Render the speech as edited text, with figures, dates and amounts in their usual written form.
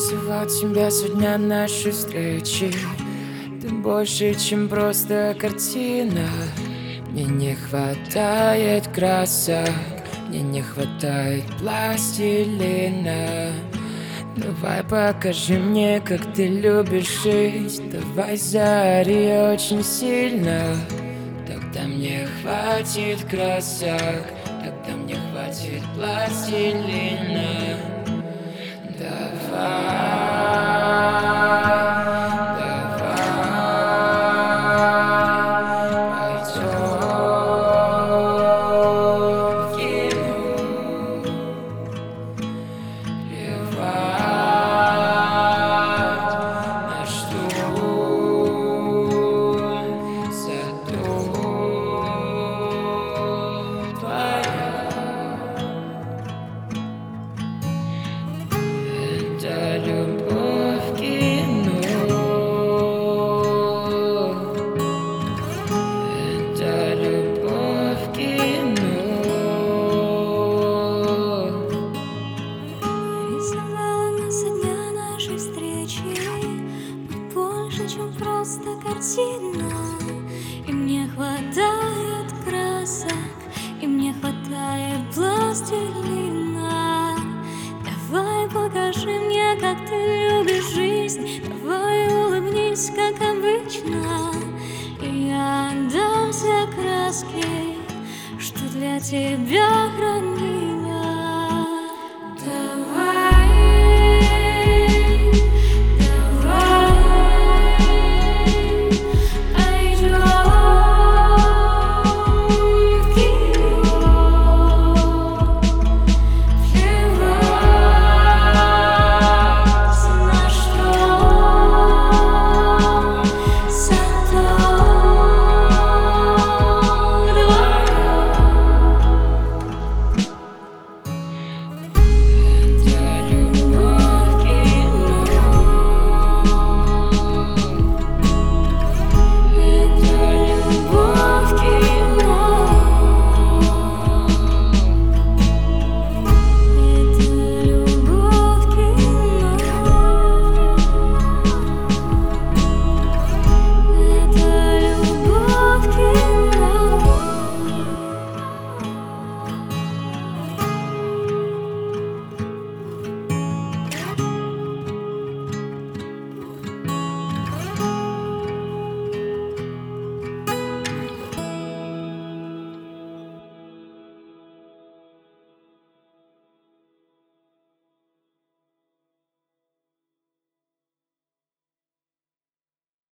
Рисовал тебя со дня нашей встречи. Ты больше, чем просто картина. Мне не хватает красок, мне не хватает пластилина. Давай покажи мне, как ты любишь жить. Давай заори очень сильно. Тогда мне хватит красок, тогда мне хватит пластилина. Давай, любовь в кино. Это любовь в кино. Рисовала нас со дня нашей встречи. Мы больше, чем просто картина. И мне хватает красок, и мне хватает пластилина. Давай покажи мне, как ты любишь жизнь. Давай улыбнись, как обычно. И я отдам все краски, что для тебя храню.